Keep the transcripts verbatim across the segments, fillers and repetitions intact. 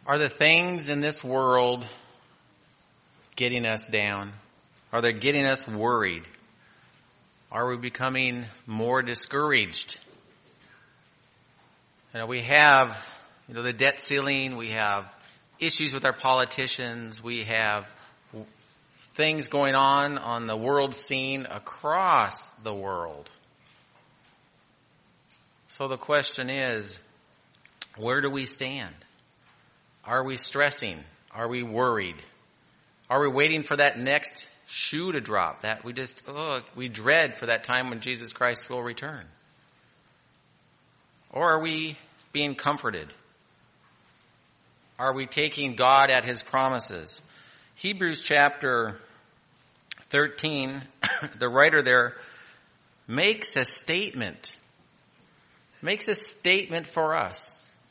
Are the things in this world getting us down? Are they getting us worried? Are we becoming more discouraged? You know, we have, you know, the debt ceiling. We have issues with our politicians. We have things going on on the world scene across the world. So the question is, where do we stand? Are we stressing? Are we worried? Are we waiting for that next shoe to drop? That we just, oh, we dread for that time when Jesus Christ will return. Or are we being comforted? Are we taking God at His promises? Hebrews chapter thirteen, the writer there makes a statement. Makes a statement for us.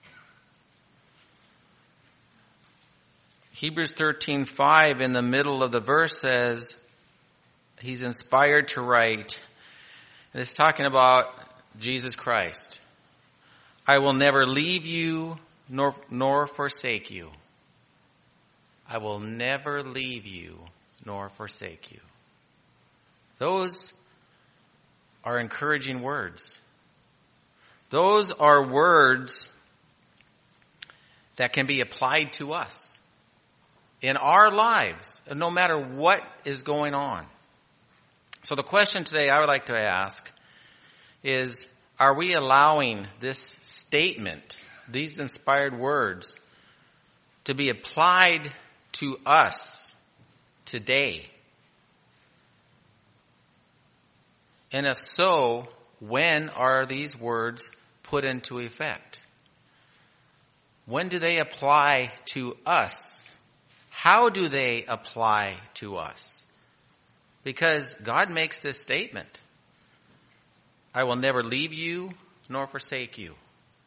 Hebrews thirteen five in the middle of the verse says, he's inspired to write, and it's talking about Jesus Christ. I will never leave you nor, nor forsake you. I will never leave you nor forsake you. Those are encouraging words. Those are words that can be applied to us in our lives, no matter what is going on. So the question today I would like to ask is, are we allowing this statement, these inspired words, to be applied to us today? And if so, when are these words put into effect? When do they apply to us? How do they apply to us? Because God makes this statement. I will never leave you nor forsake you.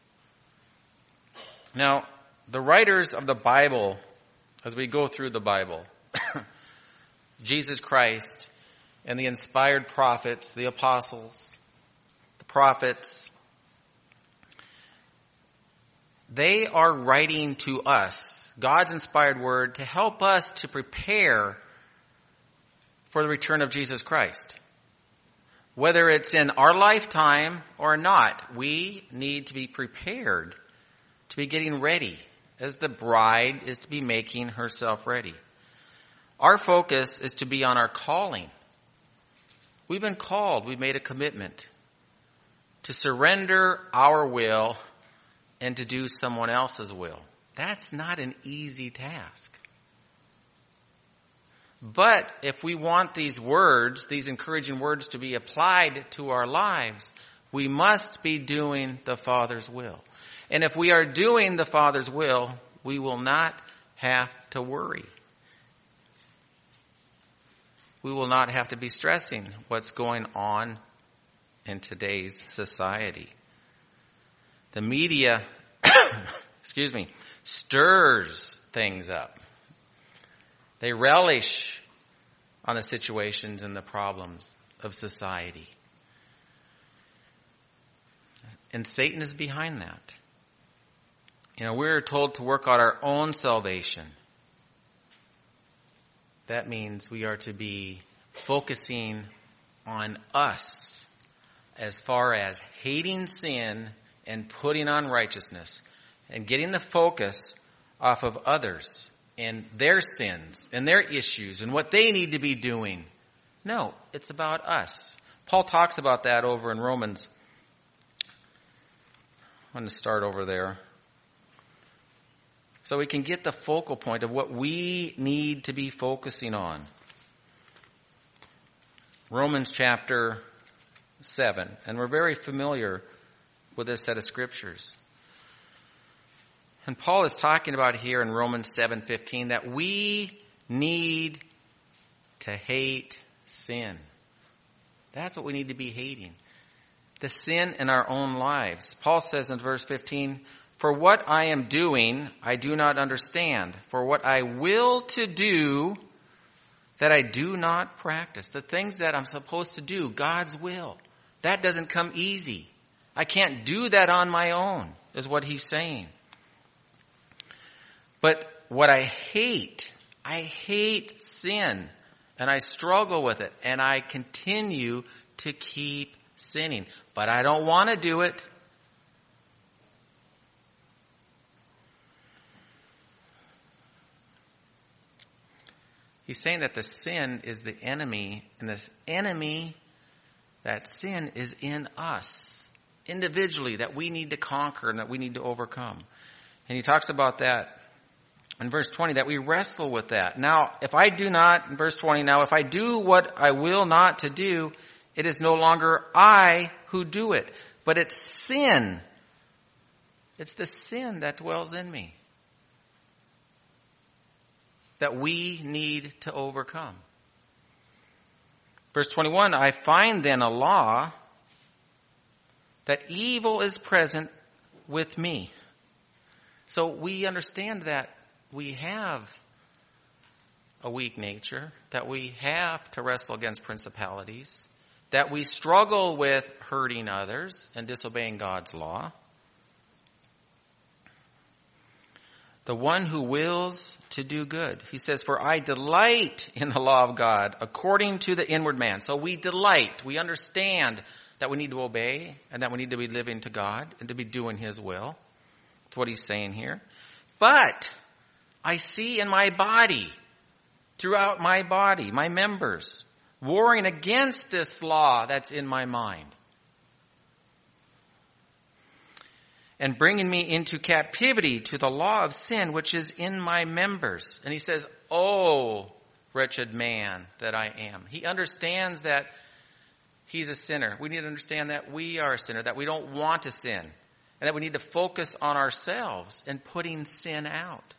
Now, the writers of the Bible, as we go through the Bible, Jesus Christ and the inspired prophets, the apostles, the prophets, they are writing to us God's inspired word to help us to prepare for the return of Jesus Christ. Whether it's in our lifetime or not, we need to be prepared to be getting ready as the bride is to be making herself ready. Our focus is to be on our calling. We've been called, we've made a commitment to surrender our will and to do someone else's will. That's not an easy task. But if we want these words, these encouraging words to be applied to our lives, we must be doing the Father's will. And if we are doing the Father's will, we will not have to worry. We will not have to be stressing what's going on in today's society. The media, excuse me, stirs things up. They relish on the situations and the problems of society. And Satan is behind that. You know, we're told to work out our own salvation. That means we are to be focusing on us as far as hating sin and putting on righteousness and getting the focus off of others and their sins and their issues and what they need to be doing. No, it's about us. Paul talks about that over in Romans. I'm going to start over there. So we can get the focal point of what we need to be focusing on. Romans chapter seven. And we're very familiar with this set of scriptures. And Paul is talking about here in Romans seven fifteen that we need to hate sin. That's what we need to be hating. The sin in our own lives. Paul says in verse fifteen, for what I am doing, I do not understand. For what I will to do, that I do not practice. The things that I'm supposed to do, God's will. That doesn't come easy. I can't do that on my own, is what he's saying. But what I hate, I hate sin, and I struggle with it, and I continue to keep sinning. But I don't want to do it. He's saying that the sin is the enemy, and the enemy, that sin is in us, individually, that we need to conquer and that we need to overcome. And he talks about that in verse twenty, that we wrestle with that. Now, if I do not, in verse twenty, now if I do what I will not to do, it is no longer I who do it, but it's sin. It's the sin that dwells in me that we need to overcome. Verse twenty-one, I find then a law that evil is present with me. So we understand that we have a weak nature, that we have to wrestle against principalities, that we struggle with hurting others and disobeying God's law. The one who wills to do good. He says, for I delight in the law of God according to the inward man. So we delight. We understand that we need to obey and that we need to be living to God and to be doing His will. That's what he's saying here. But I see in my body, throughout my body, my members, warring against this law that's in my mind. And bringing me into captivity to the law of sin which is in my members. And he says, oh, wretched man that I am. He understands that he's a sinner. We need to understand that we are a sinner, that we don't want to sin, and that we need to focus on ourselves and putting sin out.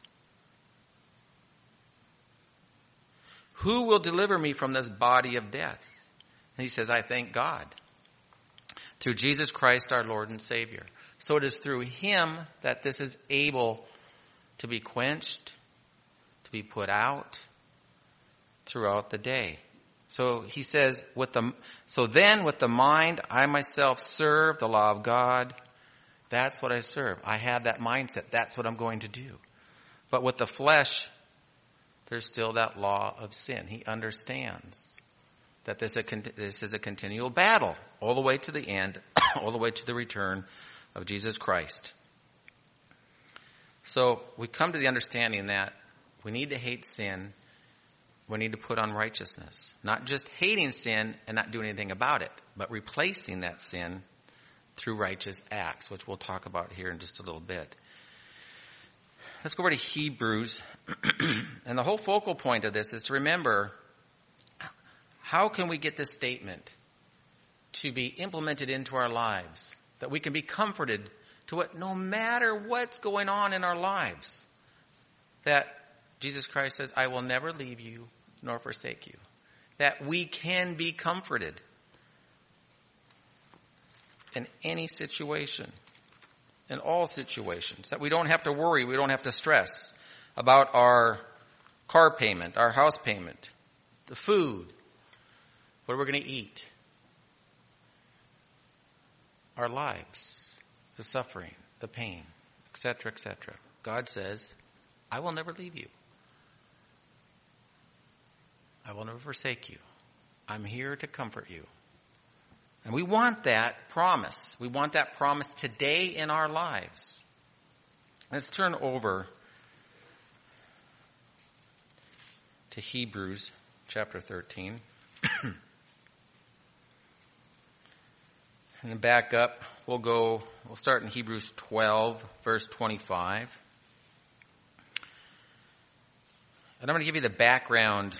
Who will deliver me from this body of death? And he says, I thank God, through Jesus Christ our Lord and Savior. So it is through Him that this is able to be quenched, to be put out throughout the day. So he says, with the, so then with the mind, I myself serve the law of God. That's what I serve. I have that mindset. That's what I'm going to do. But with the flesh, there's still that law of sin. He understands that this, a, this is a continual battle all the way to the end, all the way to the return of Jesus Christ. So we come to the understanding that we need to hate sin. We need to put on righteousness. Not just hating sin and not doing anything about it, but replacing that sin through righteous acts, which we'll talk about here in just a little bit. Let's go over to Hebrews. And the whole focal point of this is to remember, how can we get this statement to be implemented into our lives? That we can be comforted to what, no matter what's going on in our lives, that Jesus Christ says, I will never leave you nor forsake you. That we can be comforted in any situation, in all situations. That we don't have to worry, we don't have to stress about our car payment, our house payment, the food, what we're going to eat, our lives, the suffering, the pain, et cetera, et cetera. God says, I will never leave you. I will never forsake you. I'm here to comfort you. And we want that promise. We want that promise today in our lives. Let's turn over to Hebrews chapter thirteen. And then back up, we'll go, we'll start in Hebrews twelve, verse twenty-five. And I'm going to give you the background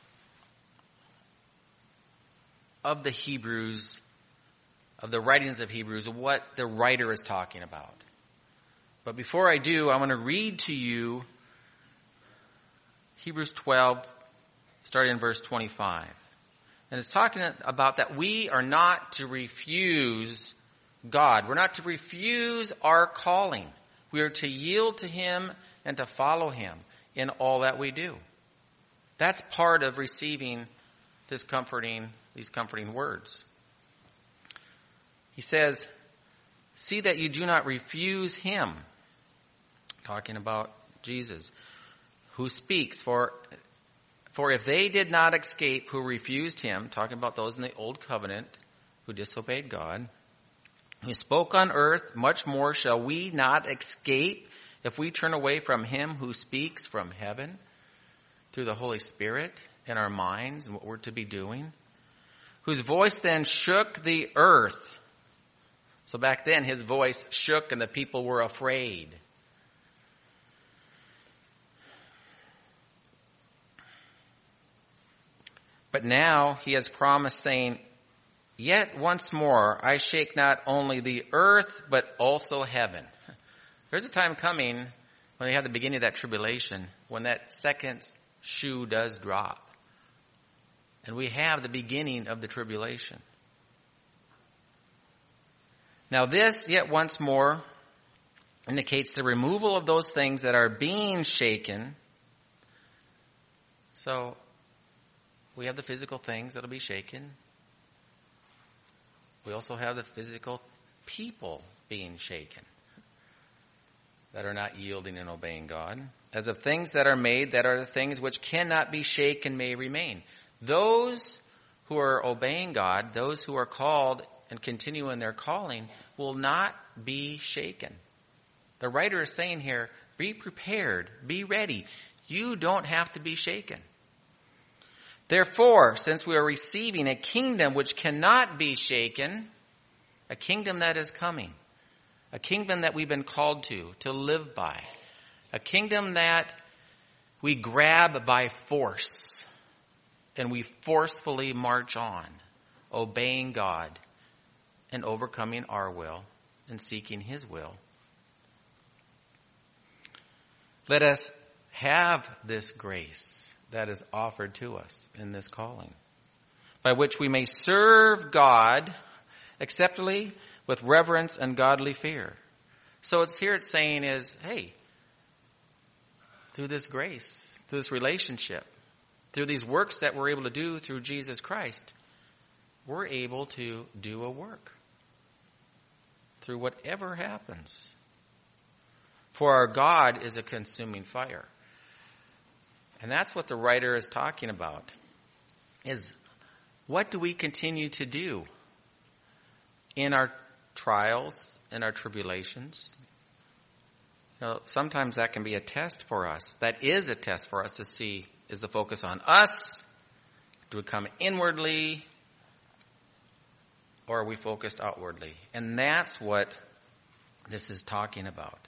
of the Hebrews, of the writings of Hebrews, of what the writer is talking about. But before I do, I'm going to read to you Hebrews twelve, starting in verse twenty-five. And it's talking about that we are not to refuse God. We're not to refuse our calling. We are to yield to Him and to follow Him in all that we do. That's part of receiving this comforting, these comforting words. He says, see that you do not refuse Him. Talking about Jesus, who speaks. For, for if they did not escape who refused him, talking about those in the old covenant who disobeyed God, who spoke on earth, much more shall we not escape if we turn away from him who speaks from heaven through the Holy Spirit in our minds and what we're to be doing, whose voice then shook the earth. So back then his voice shook and the people were afraid. But now he has promised, saying, yet once more I shake not only the earth but also heaven. There's a time coming when they have the beginning of that tribulation, when that second shoe does drop. And we have the beginning of the tribulation. Now this, yet once more, indicates the removal of those things that are being shaken. So, we have the physical things that will be shaken. We also have the physical people being shaken that are not yielding and obeying God. As of things that are made, that are the things which cannot be shaken may remain. Those who are obeying God, those who are called and continue in their calling, will not be shaken. The writer is saying here, be prepared, be ready. You don't have to be shaken. Therefore, since we are receiving a kingdom which cannot be shaken, a kingdom that is coming, a kingdom that we've been called to, to live by, a kingdom that we grab by force and we forcefully march on, obeying God and overcoming our will and seeking his will. Let us have this grace that is offered to us in this calling, by which we may serve God acceptably with reverence and godly fear. So it's here it's saying is, hey, through this grace, through this relationship, through these works that we're able to do through Jesus Christ, we're able to do a work through whatever happens. For our God is a consuming fire. And that's what the writer is talking about, is what do we continue to do in our trials, in our tribulations? You know, sometimes that can be a test for us. That is a test for us to see, is the focus on us? Do we come inwardly? Or are we focused outwardly? And that's what this is talking about.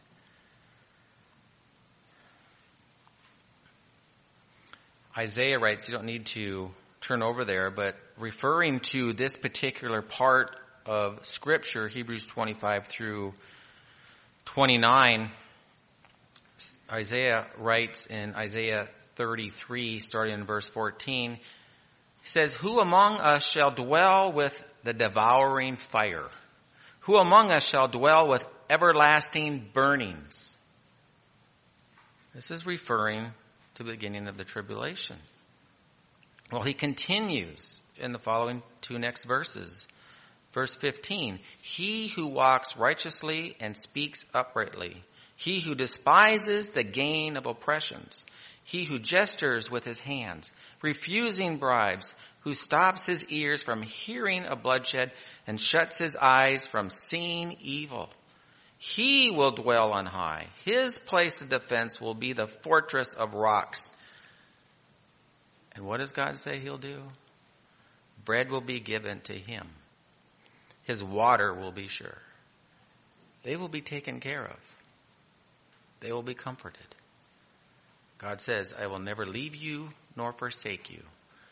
Isaiah writes, you don't need to turn over there, but referring to this particular part of Scripture, Hebrews twenty-five through twenty-nine, Isaiah writes in Isaiah thirty-three, starting in verse fourteen, he says, who among us shall dwell with the devouring fire? Who among us shall dwell with everlasting burnings? This is referring to the beginning of the tribulation. Well, he continues in the following two next verses. Verse fifteen, he who walks righteously and speaks uprightly, he who despises the gain of oppressions, he who gestures with his hands, refusing bribes, who stops his ears from hearing of bloodshed and shuts his eyes from seeing evil. He will dwell on high. His place of defense will be the fortress of rocks. And what does God say he'll do? Bread will be given to him. His water will be sure. They will be taken care of. They will be comforted. God says, I will never leave you nor forsake you.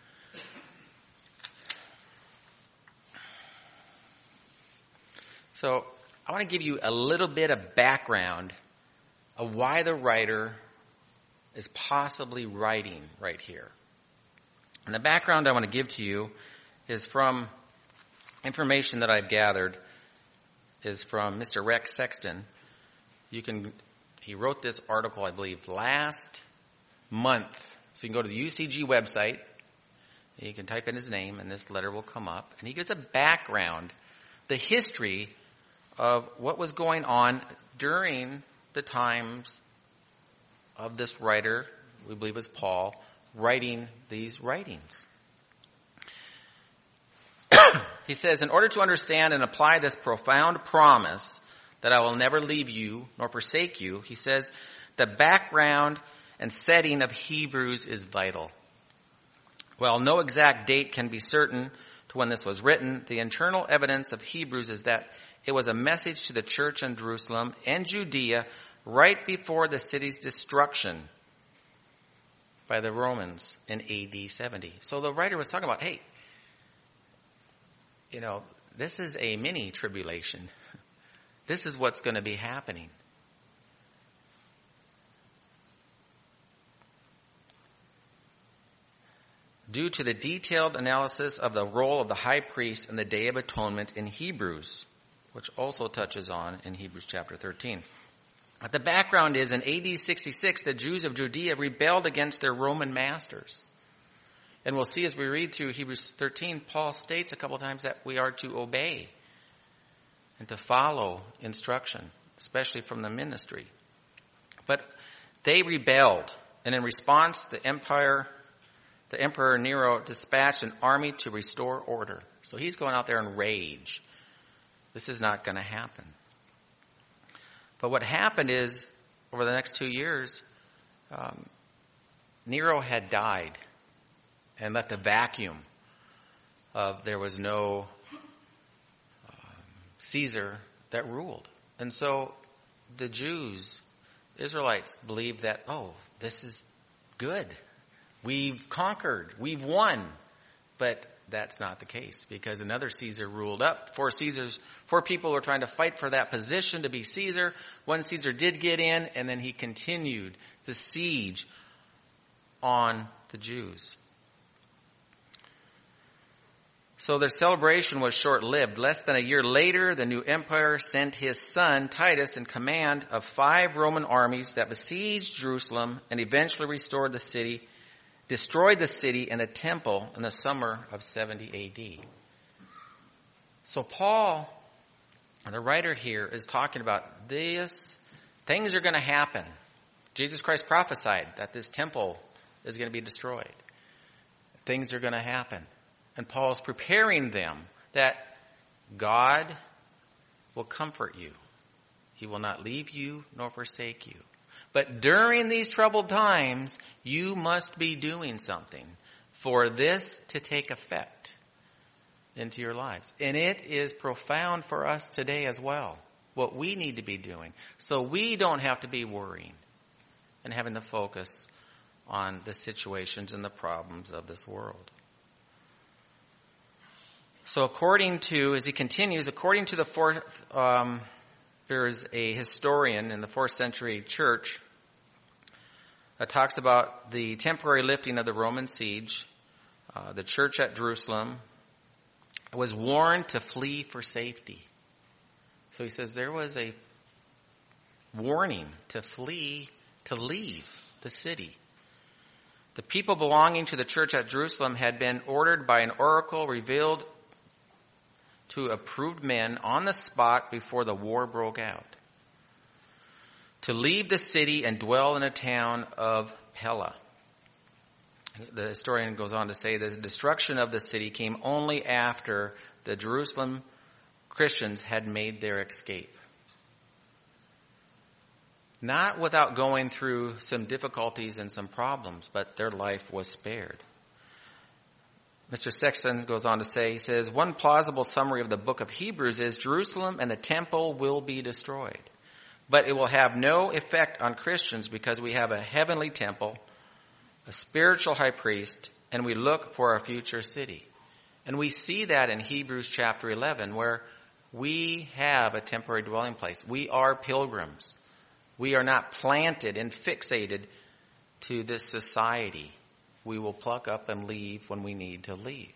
So, I want to give you a little bit of background of why the writer is possibly writing right here. And the background I want to give to you is from information that I've gathered is from Mister Rex Sexton. You can, he wrote this article, I believe, last month. So you can go to the U C G website, and you can type in his name, and this letter will come up. And he gives a background, the history of what was going on during the times of this writer, we believe is Paul, writing these writings. He says, in order to understand and apply this profound promise that I will never leave you nor forsake you, he says, the background and setting of Hebrews is vital. While no exact date can be certain to when this was written, the internal evidence of Hebrews is that it was a message to the church in Jerusalem and Judea right before the city's destruction by the Romans in A D seventy. So the writer was talking about, hey, you know, this is a mini tribulation. This is what's going to be happening. Due to the detailed analysis of the role of the high priest in the Day of Atonement in Hebrews, which also touches on in Hebrews chapter thirteen. But the background is in A D sixty-six, the Jews of Judea rebelled against their Roman masters. And we'll see as we read through Hebrews thirteen, Paul states a couple times that we are to obey and to follow instruction, especially from the ministry. But they rebelled, and in response, the empire, the Emperor Nero dispatched an army to restore order. So he's going out there in rage. This is not going to happen. But what happened is, over the next two years, um, Nero had died and left a vacuum of there was no um, Caesar that ruled. And so the Jews, Israelites, believed that, oh, this is good. We've conquered. We've won. But that's not the case, because another Caesar ruled up. Four Caesars, four people were trying to fight for that position to be Caesar. One Caesar did get in, and then he continued the siege on the Jews. So their celebration was short-lived. Less than a year later, the new emperor sent his son Titus in command of five Roman armies that besieged Jerusalem and eventually restored the city, destroyed the city and the temple in the summer of seventy A D. So Paul, the writer here, is talking about this. Things are going to happen. Jesus Christ prophesied that this temple is going to be destroyed. Things are going to happen. And Paul's preparing them that God will comfort you. He will not leave you nor forsake you. But during these troubled times, you must be doing something for this to take effect into your lives. And it is profound for us today as well, what we need to be doing. So we don't have to be worrying and having to focus on the situations and the problems of this world. So according to, as he continues, according to the fourth, um, there is a historian in the fourth century church that talks about the temporary lifting of the Roman siege. Uh, the church at Jerusalem was warned to flee for safety. So he says there was a warning to flee, to leave the city. The people belonging to the church at Jerusalem had been ordered by an oracle revealed to approved men on the spot before the war broke out to leave the city and dwell in a town of Pella. The historian goes on to say that the destruction of the city came only after the Jerusalem Christians had made their escape. Not without going through some difficulties and some problems, but their life was spared. Mister Sexton goes on to say, he says, one plausible summary of the book of Hebrews is Jerusalem and the temple will be destroyed. But it will have no effect on Christians because we have a heavenly temple, a spiritual high priest, and we look for our future city. And we see that in Hebrews chapter eleven, where we have a temporary dwelling place. We are pilgrims. We are not planted and fixated to this society. We will pluck up and leave when we need to leave.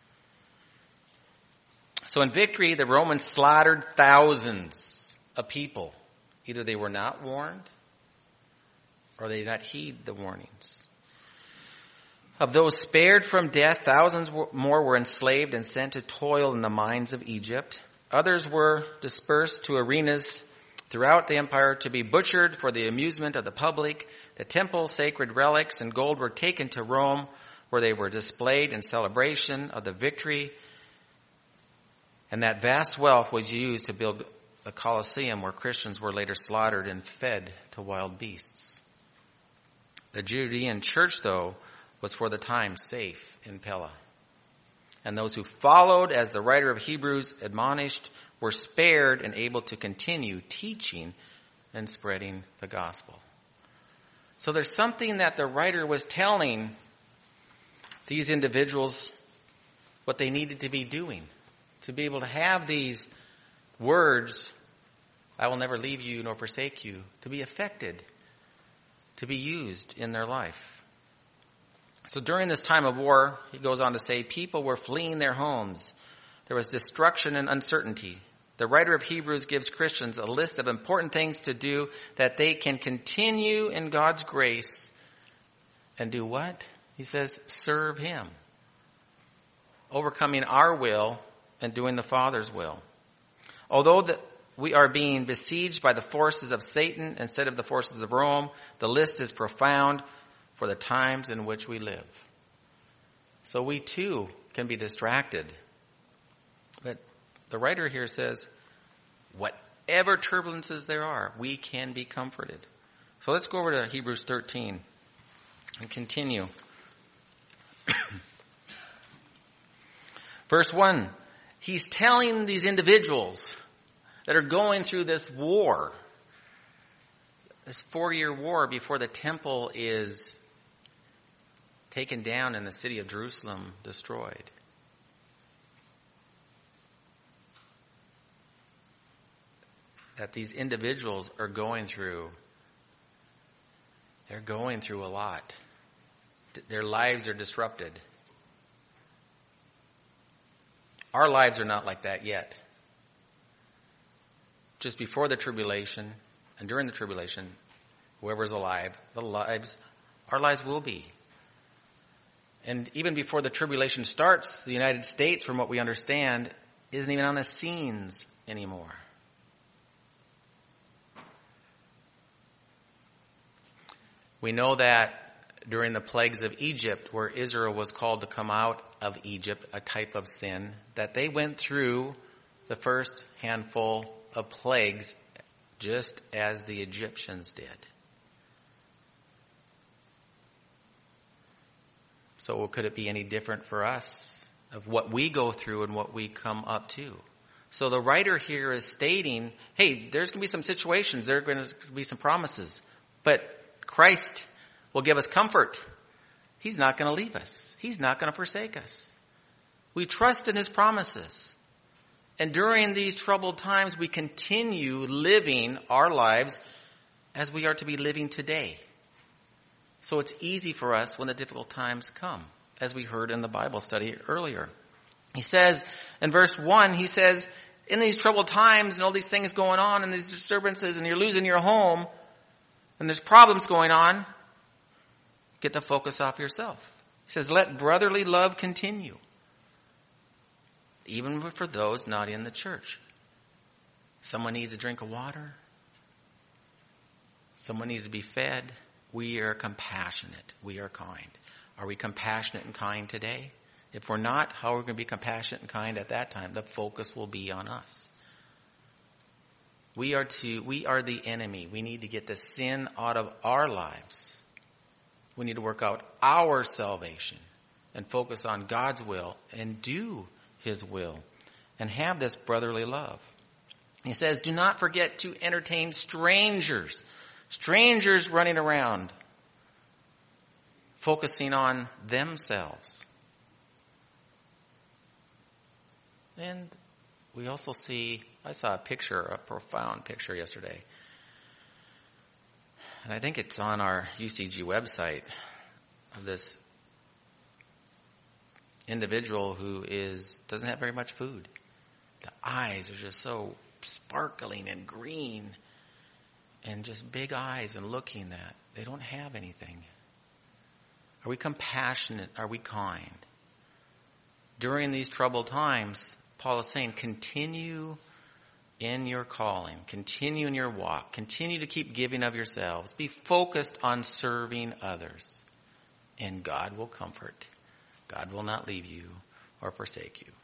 So in victory, the Romans slaughtered thousands of people. Either they were not warned or they did not heed the warnings. Of those spared from death, thousands more were enslaved and sent to toil in the mines of Egypt. Others were dispersed to arenas throughout the empire to be butchered for the amusement of the public. The temple, sacred relics, and gold were taken to Rome, where they were displayed in celebration of the victory. And that vast wealth was used to build the Colosseum, where Christians were later slaughtered and fed to wild beasts. The Judean church, though, was for the time safe in Pella. And those who followed, as the writer of Hebrews admonished, were spared and able to continue teaching and spreading the gospel. So there's something that the writer was telling these individuals what they needed to be doing to be able to have these words, I will never leave you nor forsake you, to be affected, to be used in their life. So during this time of war, he goes on to say, people were fleeing their homes. There was destruction and uncertainty. The writer of Hebrews gives Christians a list of important things to do that they can continue in God's grace and do what? He says, serve him. Overcoming our will and doing the Father's will. Although the, we are being besieged by the forces of Satan instead of the forces of Rome, the list is profound for the times in which we live. So we too can be distracted. But the writer here says, whatever turbulences there are, we can be comforted. So let's go over to Hebrews thirteen and continue. Verse one, he's telling these individuals that are going through this war, this four-year war before the temple is taken down and the city of Jerusalem destroyed. That these individuals are going through, they're going through a lot. Their lives are disrupted. Our lives are not like that yet. Just before the tribulation and during the tribulation, whoever's alive, the lives, our lives will be. And even before the tribulation starts, the United States, from what we understand, isn't even on the scenes anymore. We know that during the plagues of Egypt, where Israel was called to come out of Egypt, a type of sin, that they went through the first handful of plagues just as the Egyptians did. So could it be any different for us of what we go through and what we come up to? So the writer here is stating, hey, there's going to be some situations, there are going to be some promises, but Christ will give us comfort. He's not going to leave us. He's not going to forsake us. We trust in his promises. And during these troubled times, we continue living our lives as we are to be living today. So it's easy for us when the difficult times come, as we heard in the Bible study earlier. He says in verse one, he says, in these troubled times and all these things going on and these disturbances and you're losing your home and there's problems going on, get the focus off yourself. He says, let brotherly love continue, even for those not in the church. Someone needs a drink of water. Someone needs to be fed. We are compassionate. We are kind. Are we compassionate and kind today? If we're not, how are we going to be compassionate and kind at that time? The focus will be on us. We are to, we are the enemy. We need to get the sin out of our lives. We need to work out our salvation and focus on God's will and do his will and have this brotherly love. He says, do not forget to entertain strangers. Strangers running around, focusing on themselves. And we also see, I saw a picture, a profound picture yesterday. And I think it's on our U C G website, of this individual who is doesn't have very much food. The eyes are just so sparkling and green. And just big eyes and looking that they don't have anything. Are we compassionate? Are we kind? During these troubled times, Paul is saying, continue in your calling. Continue in your walk. Continue to keep giving of yourselves. Be focused on serving others. And God will comfort. God will not leave you or forsake you.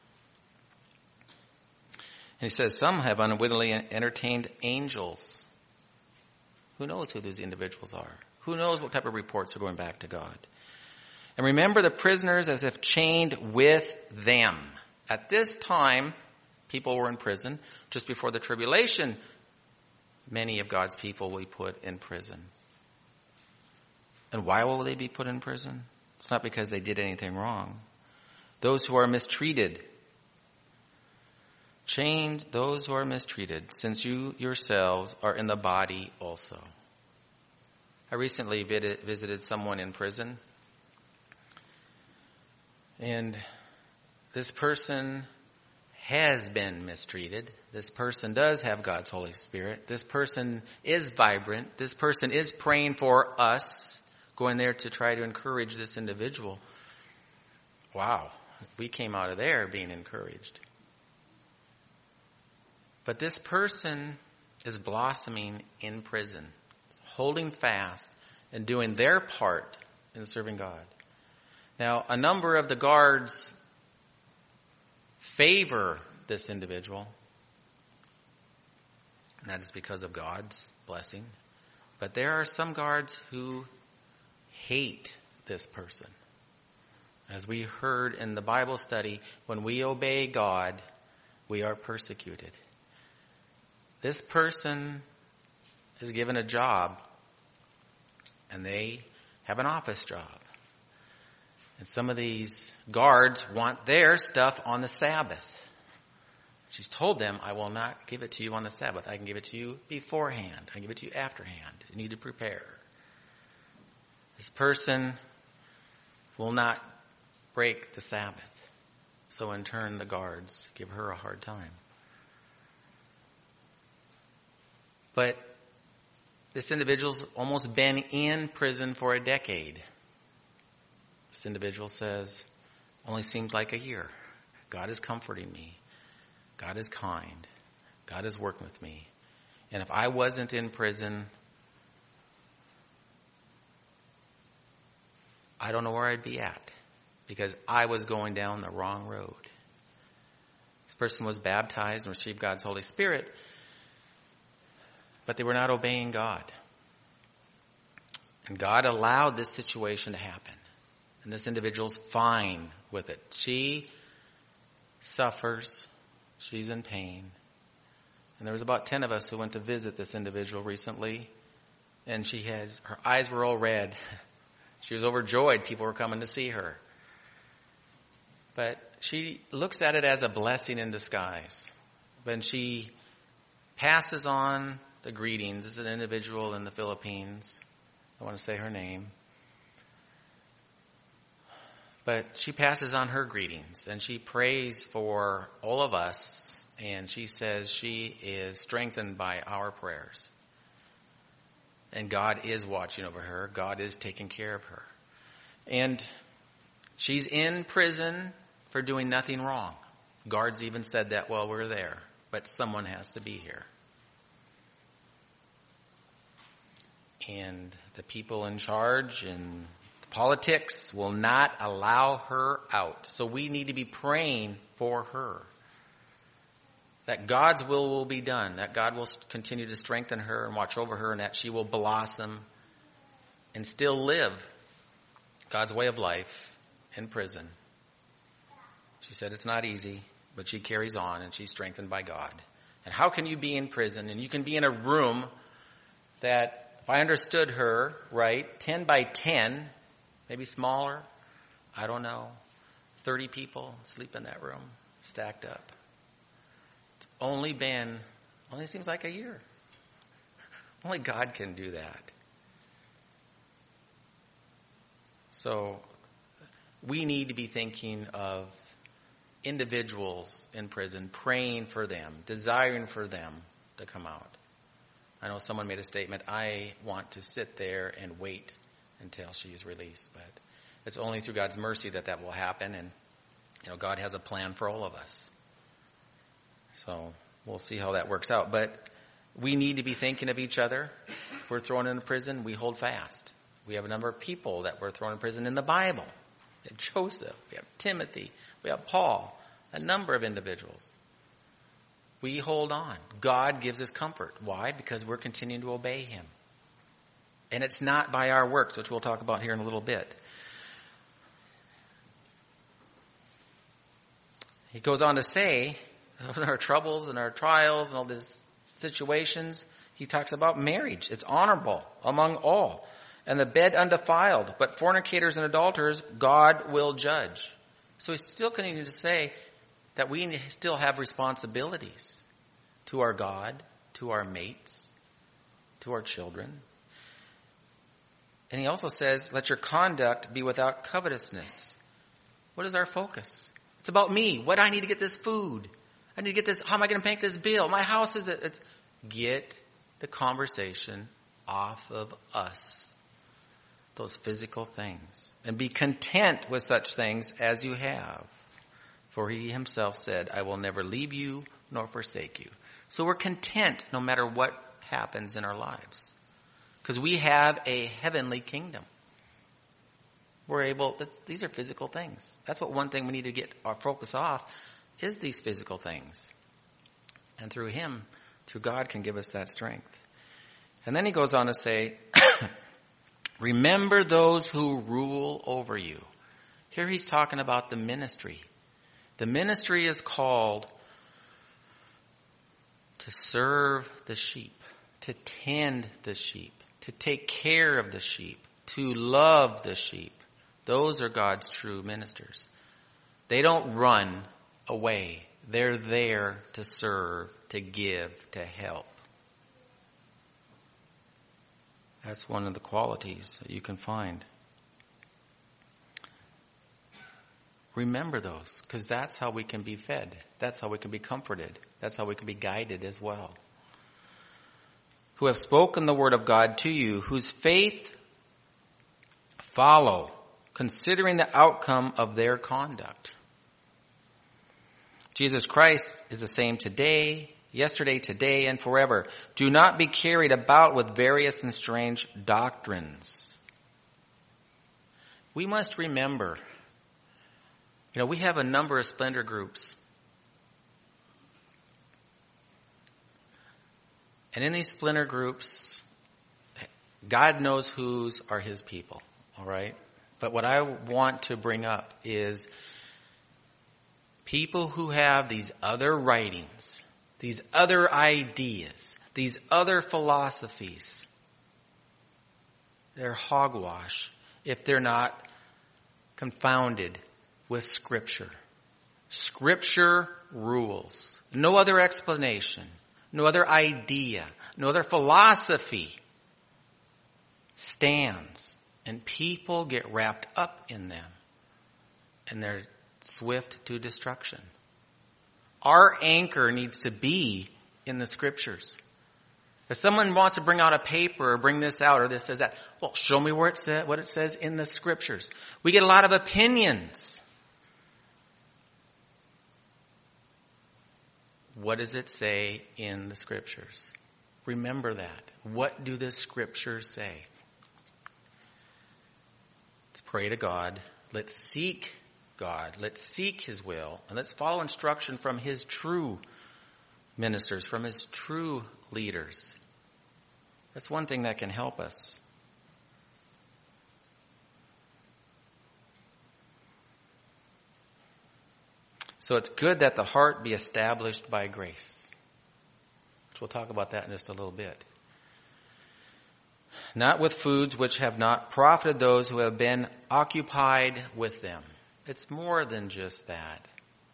And he says, some have unwittingly entertained angels. Who knows who these individuals are? Who knows what type of reports are going back to God? And remember the prisoners as if chained with them. At this time, people were in prison. Just before the tribulation, many of God's people will be put in prison. And why will they be put in prison? It's not because they did anything wrong. Those who are mistreated. Chained those who are mistreated, since you yourselves are in the body also. I recently visited someone in prison. And this person has been mistreated. This person does have God's Holy Spirit. This person is vibrant. This person is praying for us, going there to try to encourage this individual. Wow, we came out of there being encouraged. But this person is blossoming in prison, holding fast and doing their part in serving God. Now, a number of the guards favor this individual. And that is because of God's blessing. But there are some guards who hate this person. As we heard in the Bible study, when we obey God, we are persecuted. This person is given a job, and they have an office job. And some of these guards want their stuff on the Sabbath. She's told them, I will not give it to you on the Sabbath. I can give it to you beforehand. I can give it to you afterhand. You need to prepare. This person will not break the Sabbath. So in turn, the guards give her a hard time. But this individual's almost been in prison for a decade. This individual says, only seems like a year. God is comforting me. God is kind. God is working with me. And if I wasn't in prison, I don't know where I'd be at, because I was going down the wrong road. This person was baptized and received God's Holy Spirit, but they were not obeying God. And God allowed this situation to happen. And this individual's fine with it. She suffers. She's in pain. And there was about ten of us who went to visit this individual recently. And she had, her eyes were all red. She was overjoyed. People were coming to see her. But she looks at it as a blessing in disguise. When she passes on the greetings, this is an individual in the Philippines. I want to say her name. But she passes on her greetings, and she prays for all of us, and she says she is strengthened by our prayers. And God is watching over her. God is taking care of her. And she's in prison for doing nothing wrong. Guards even said that while we were there. But someone has to be here. And the people in charge and politics will not allow her out. So we need to be praying for her. That God's will will be done. That God will continue to strengthen her and watch over her, and that she will blossom and still live God's way of life in prison. She said it's not easy, but she carries on, and she's strengthened by God. And how can you be in prison? And you can be in a room that, if I understood her right, ten by ten, maybe smaller, I don't know, thirty people sleep in that room, stacked up. It's only been, only seems like a year. Only God can do that. So we need to be thinking of individuals in prison, praying for them, desiring for them to come out. I know someone made a statement, I want to sit there and wait until she is released. But it's only through God's mercy that that will happen. And, you know, God has a plan for all of us. So we'll see how that works out. But we need to be thinking of each other. If we're thrown in prison, we hold fast. We have a number of people that were thrown in prison in the Bible. We have Joseph, we have Timothy, we have Paul, a number of individuals. We hold on. God gives us comfort. Why? Because we're continuing to obey him. And it's not by our works, which we'll talk about here in a little bit. He goes on to say, in our troubles and our trials and all these situations, he talks about marriage. It's honorable among all. And the bed undefiled. But fornicators and adulterers, God will judge. So he's still continuing to say that we still have responsibilities to our God, to our mates, to our children. And he also says, let your conduct be without covetousness. What is our focus? It's about me. What I need to get this food. I need to get this. How am I going to pay this bill? My house is. It's, get the conversation off of us. Those physical things. And be content with such things as you have. For he himself said, I will never leave you nor forsake you. So we're content no matter what happens in our lives. Because we have a heavenly kingdom. We're able, that's, these are physical things. That's what one thing we need to get our focus off is these physical things. And through him, through God can give us that strength. And then he goes on to say, remember those who rule over you. Here he's talking about the ministry. The ministry is called to serve the sheep, to tend the sheep, to take care of the sheep, to love the sheep. Those are God's true ministers. They don't run away. They're there to serve, to give, to help. That's one of the qualities that you can find. Remember those, because that's how we can be fed. That's how we can be comforted. That's how we can be guided as well. Who have spoken the word of God to you, whose faith follow, considering the outcome of their conduct. Jesus Christ is the same today, yesterday, today, and forever. Do not be carried about with various and strange doctrines. We must remember, you know, we have a number of splendor groups. And in these splinter groups, God knows whose are his people, all right? But what I want to bring up is people who have these other writings, these other ideas, these other philosophies. They're hogwash if they're not confounded with Scripture. Scripture rules. No other explanation. No other idea, no other philosophy stands. And people get wrapped up in them. And they're swift to destruction. Our anchor needs to be in the Scriptures. If someone wants to bring out a paper or bring this out or this says that, well, show me where it says, what it says in the Scriptures. We get a lot of opinions. What does it say in the Scriptures? Remember that. What do the Scriptures say? Let's pray to God. Let's seek God. Let's seek his will. And let's follow instruction from his true ministers, from his true leaders. That's one thing that can help us. So it's good that the heart be established by grace. Which we'll talk about that in just a little bit. Not with foods which have not profited those who have been occupied with them. It's more than just that.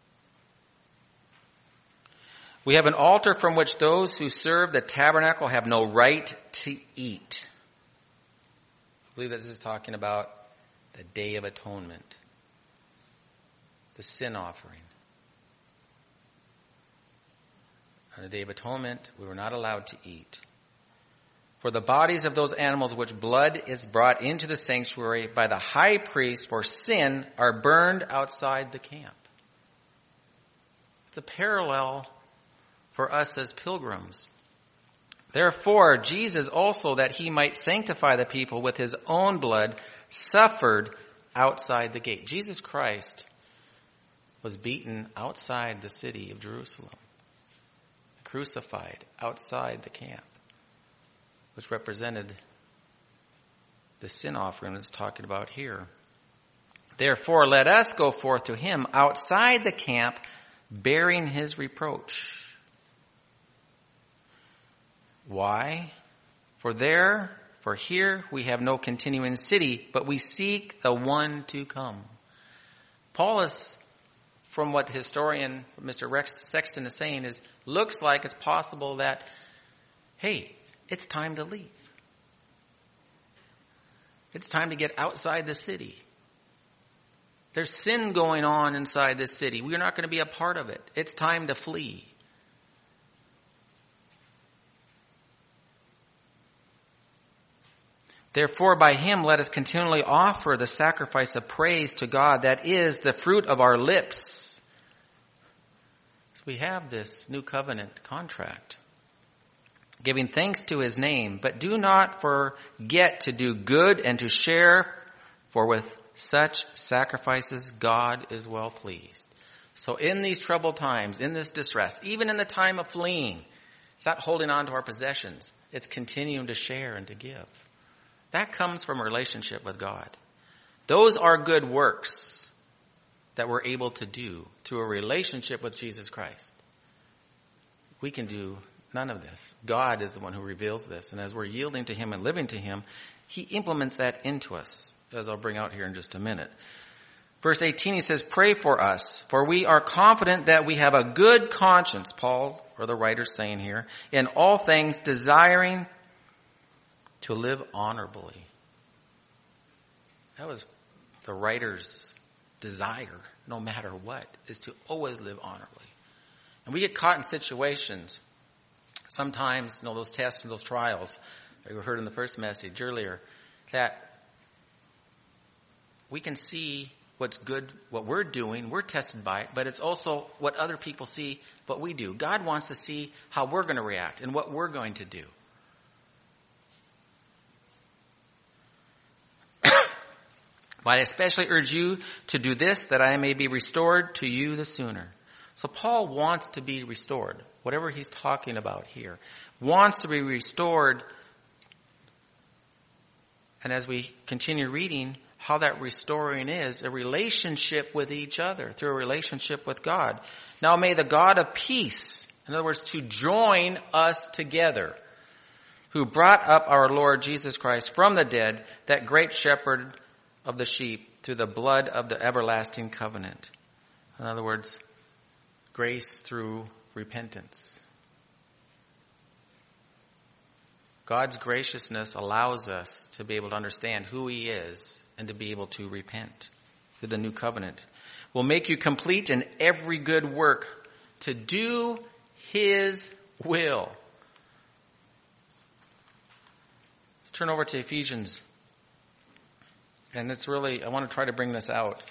We have an altar from which those who serve the tabernacle have no right to eat. I believe that this is talking about the Day of Atonement. The sin offering. On the Day of Atonement, we were not allowed to eat. For the bodies of those animals which blood is brought into the sanctuary by the high priest for sin are burned outside the camp. It's a parallel for us as pilgrims. Therefore, Jesus also, that he might sanctify the people with his own blood, suffered outside the gate. Jesus Christ was beaten outside the city of Jerusalem, crucified outside the camp, which represented the sin offering that's talking about here. Therefore, let us go forth to him outside the camp, bearing his reproach. Why? For there, for here we have no continuing city, but we seek the one to come. Paul is, from what the historian, Mister Rex Sexton is saying, is looks like it's possible that, hey, it's time to leave. It's time to get outside the city. There's sin going on inside this city. We're not going to be a part of it. It's time to flee. Therefore, by him let us continually offer the sacrifice of praise to God, that is the fruit of our lips. So we have this new covenant contract, giving thanks to his name, but do not forget to do good and to share, for with such sacrifices God is well pleased. So in these troubled times, in this distress, even in the time of fleeing, it's not holding on to our possessions. It's continuing to share and to give. That comes from a relationship with God. Those are good works that we're able to do through a relationship with Jesus Christ. We can do none of this. God is the one who reveals this. And as we're yielding to him and living to him, he implements that into us, as I'll bring out here in just a minute. Verse eighteen, he says, pray for us, for we are confident that we have a good conscience, Paul, or the writer's saying here, in all things desiring to live honorably. That was the writer's desire, no matter what, is to always live honorably. And we get caught in situations, sometimes, you know, those tests and those trials, that we heard in the first message earlier, that we can see what's good, what we're doing, we're tested by it, but it's also what other people see, what we do. God wants to see how we're going to react and what we're going to do. But I especially urge you to do this, that I may be restored to you the sooner. So Paul wants to be restored. Whatever he's talking about here, wants to be restored. And as we continue reading, how that restoring is a relationship with each other, through a relationship with God. Now may the God of peace, in other words, to join us together, who brought up our Lord Jesus Christ from the dead, that great shepherd of the sheep, through the blood of the everlasting covenant. In other words, grace through repentance. God's graciousness allows us to be able to understand who he is and to be able to repent through the new covenant. Will make you complete in every good work to do his will. Let's turn over to Ephesians. And it's really, I want to try to bring this out.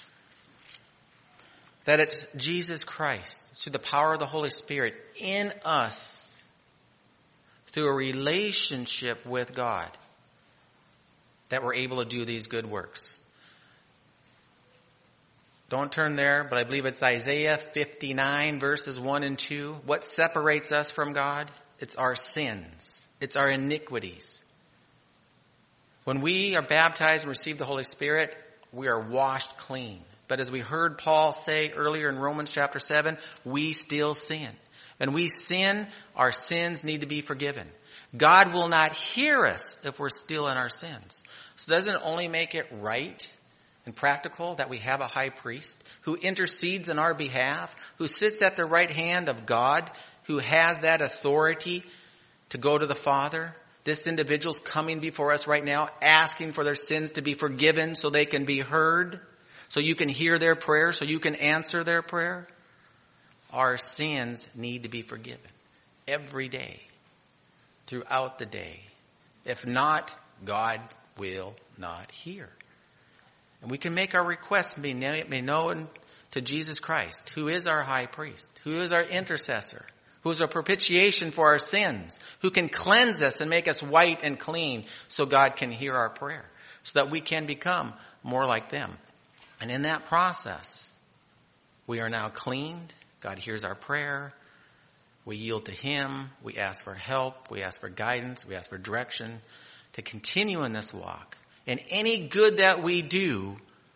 That it's Jesus Christ, it's through the power of the Holy Spirit in us, through a relationship with God, that we're able to do these good works. Don't turn there, but I believe it's Isaiah fifty-nine, verses one and two. What separates us from God? It's our sins. It's our iniquities. When we are baptized and receive the Holy Spirit, we are washed clean. But as we heard Paul say earlier in Romans chapter seven, we still sin. And we sin, our sins need to be forgiven. God will not hear us if we're still in our sins. So doesn't it only make it right and practical that we have a high priest who intercedes in our behalf, who sits at the right hand of God, who has that authority to go to the Father? This individual's coming before us right now, asking for their sins to be forgiven so they can be heard, so you can hear their prayer, so you can answer their prayer. Our sins need to be forgiven every day, throughout the day. If not, God will not hear. And we can make our requests be known to Jesus Christ, who is our high priest, who is our intercessor, who's a propitiation for our sins, who can cleanse us and make us white and clean so God can hear our prayer, so that we can become more like them. And in that process, we are now cleaned. God hears our prayer. We yield to Him. We ask for help. We ask for guidance. We ask for direction to continue in this walk. And any good that we do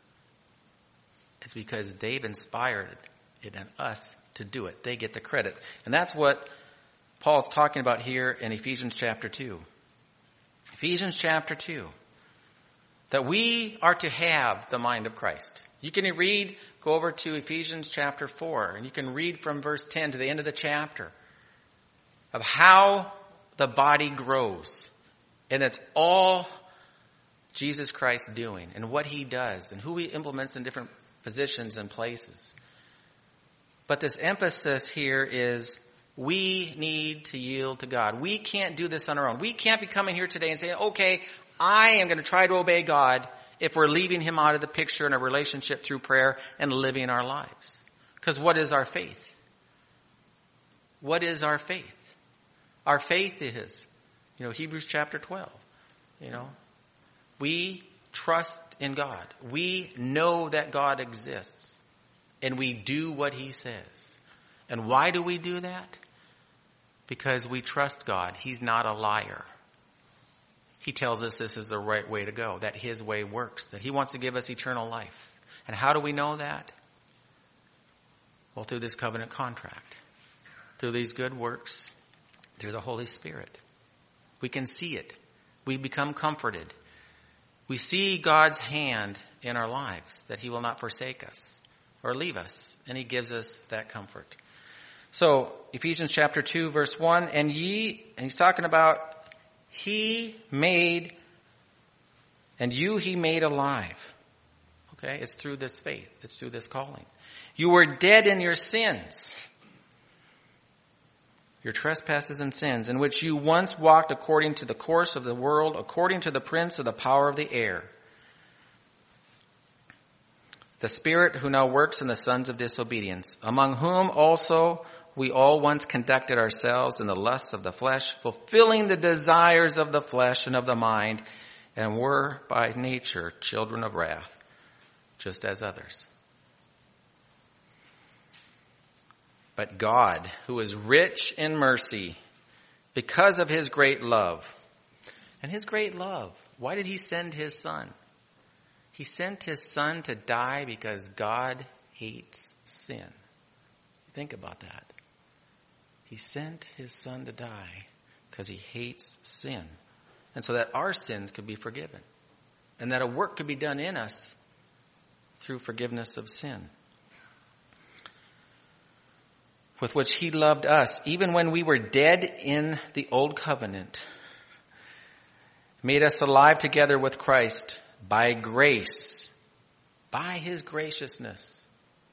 is because they've inspired it in us to do it. They get the credit. And that's what Paul's talking about here in Ephesians chapter two. Ephesians chapter two. That we are to have the mind of Christ. You can read, go over to Ephesians chapter four, and you can read from verse ten to the end of the chapter of how the body grows. And it's all Jesus Christ doing and what He does and who He implements in different positions and places. But this emphasis here is we need to yield to God. We can't do this on our own. We can't be coming here today and saying, okay, I am going to try to obey God if we're leaving Him out of the picture in a relationship through prayer and living our lives. Because what is our faith? What is our faith? Our faith is, you know, Hebrews chapter twelve. You know, we trust in God. We know that God exists. And we do what He says. And why do we do that? Because we trust God. He's not a liar. He tells us this is the right way to go, that His way works, that He wants to give us eternal life. And how do we know that? Well, through this covenant contract, through these good works, through the Holy Spirit. We can see it. We become comforted. We see God's hand in our lives, that He will not forsake us or leave us, and He gives us that comfort. So, Ephesians chapter two, verse one, and ye, and he's talking about He made, and you He made alive. Okay, it's through this faith. It's through this calling. You were dead in your sins, your trespasses and sins, in which you once walked according to the course of the world, according to the prince of the power of the air, the spirit who now works in the sons of disobedience, among whom also we all once conducted ourselves in the lusts of the flesh, fulfilling the desires of the flesh and of the mind, and were by nature children of wrath, just as others. But God, who is rich in mercy, because of His great love, and His great love, why did He send His Son? He sent His Son to die because God hates sin. Think about that. He sent His Son to die because He hates sin. And so that our sins could be forgiven. And that a work could be done in us through forgiveness of sin. With which He loved us, even when we were dead in the old covenant, made us alive together with Christ by grace, by His graciousness.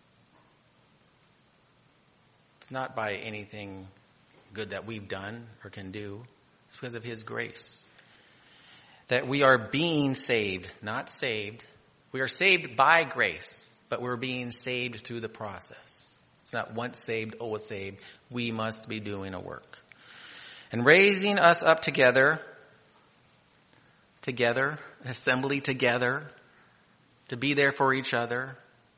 It's not by anything good that we've done or can do. It's because of His grace. That we are being saved, not saved. We are saved by grace, but we're being saved through the process. It's not once saved, always saved. We must be doing a work. And raising us up together, together, assembly together, to be there for each other.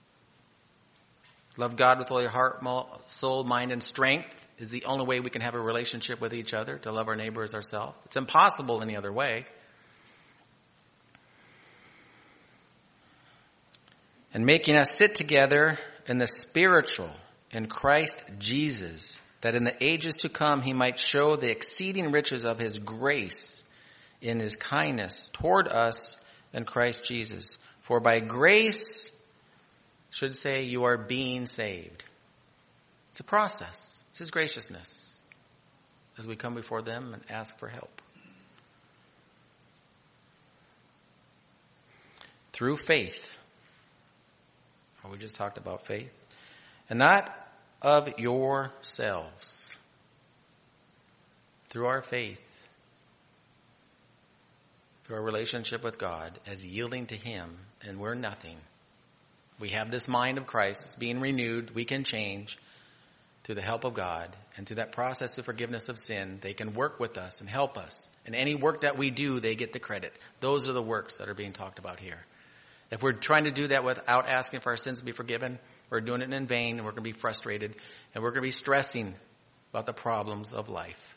Love God with all your heart, soul, mind, and strength is the only way we can have a relationship with each other, to love our neighbor as ourselves. It's impossible any other way. And making us sit together in the spiritual, in Christ Jesus, that in the ages to come He might show the exceeding riches of His grace in His kindness toward us in Christ Jesus. For by grace, should say, you are being saved. It's a process. It's His graciousness as we come before them and ask for help. Through faith. We just talked about faith. And not of yourselves. Through our faith. Through our relationship with God as yielding to Him, and we're nothing. We have this mind of Christ. It's being renewed. We can change. through the help of God and through that process of forgiveness of sin, they can work with us and help us. And any work that we do, they get the credit. Those are the works that are being talked about here. If we're trying to do that without asking for our sins to be forgiven, we're doing it in vain, and we're going to be frustrated, and we're going to be stressing about the problems of life.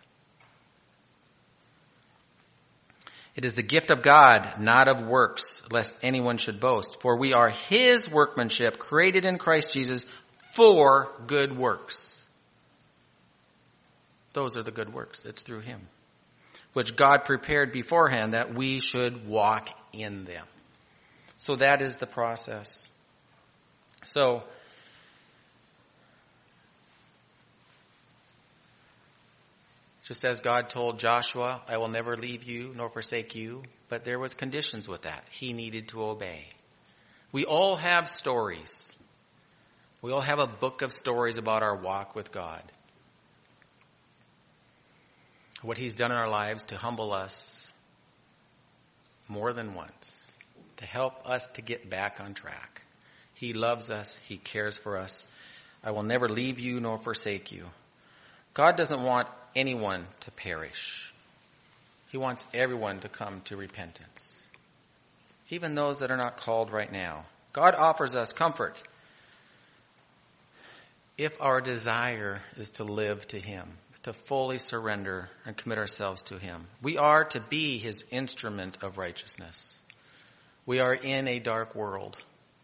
It is the gift of God, not of works, lest anyone should boast. For we are his workmanship, created in Christ Jesus for good works. Those are the good works. It's through him, which God prepared beforehand that we should walk in them. So that is the process. So, just as God told Joshua, I will never leave you nor forsake you, but there was conditions with that. He needed to obey. We all have stories. We all have a book of stories about our walk with God. What he's done in our lives to humble us more than once, to help us to get back on track. He loves us. He cares for us. I will never leave you nor forsake you. God doesn't want anyone to perish. He wants everyone to come to repentance, even those that are not called right now. God offers us comfort if our desire is to live to him, to fully surrender and commit ourselves to him. We are to be his instrument of righteousness. We are in a dark world.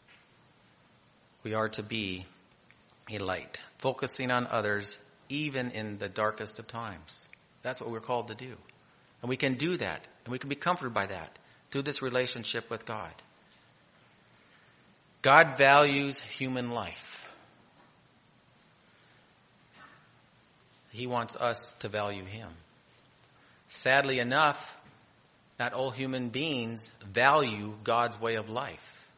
We are to be a light, focusing on others even in the darkest of times. That's what we're called to do. And we can do that, and we can be comforted by that through this relationship with God. God values human life. He wants us to value him. Sadly enough, not all human beings value God's way of life.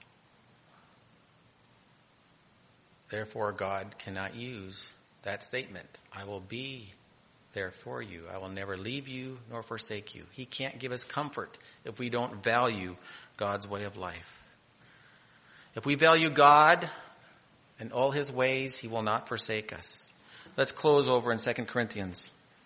Therefore, God cannot use that statement. I will be there for you. I will never leave you nor forsake you. He can't give us comfort if we don't value God's way of life. If we value God and all his ways, he will not forsake us. Let's close over in Second Corinthians.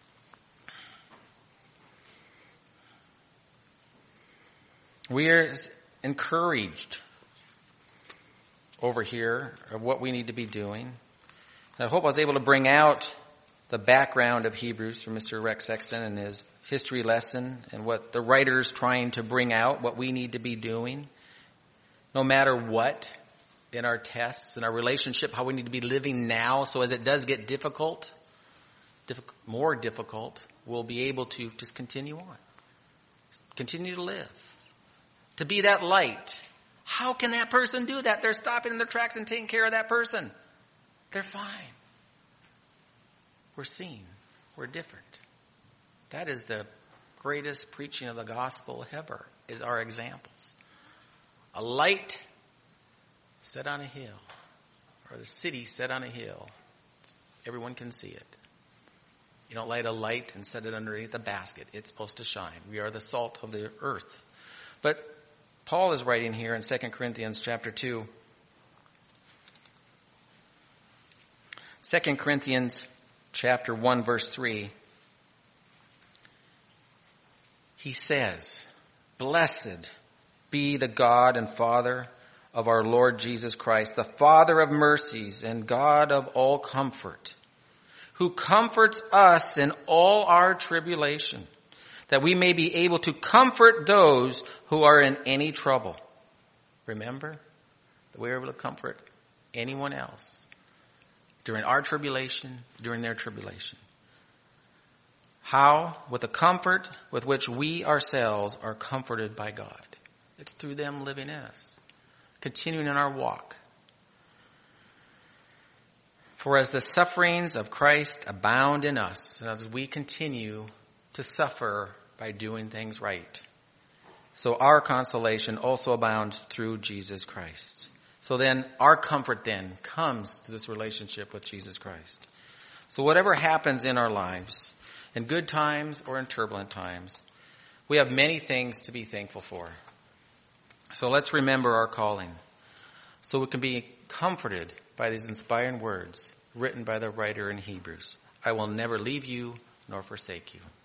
We are encouraged over here of what we need to be doing. And I hope I was able to bring out the background of Hebrews from Mister Rex Sexton and his history lesson and what the writer's trying to bring out, what we need to be doing, no matter what, in our tests, in our relationship, how we need to be living now, so as it does get difficult, diff- more difficult, we'll be able to just continue on. Continue to live. To be that light. How can that person do that? They're stopping in their tracks and taking care of that person. They're fine. We're seen. We're different. That is the greatest preaching of the gospel ever, is our examples. A light set on a hill, or the city set on a hill. Everyone can see it. You don't light a light and set it underneath a basket. It's supposed to shine. We are the salt of the earth. But Paul is writing here in Second Corinthians chapter two. Second Corinthians chapter one, verse three. He says, "Blessed be the God and Father of our Lord Jesus Christ, the Father of mercies and God of all comfort, who comforts us in all our tribulation, that we may be able to comfort those who are in any trouble." Remember that we are able to comfort anyone else during our tribulation, during their tribulation. How? With the comfort with which we ourselves are comforted by God. It's through them living in us, continuing in our walk. For as the sufferings of Christ abound in us, and as we continue to suffer by doing things right, so our consolation also abounds through Jesus Christ. So then, our comfort then comes through this relationship with Jesus Christ. So whatever happens in our lives, in good times or in turbulent times, we have many things to be thankful for. So let's remember our calling, so we can be comforted by these inspiring words. written by the writer in Hebrews. I will never leave you nor forsake you.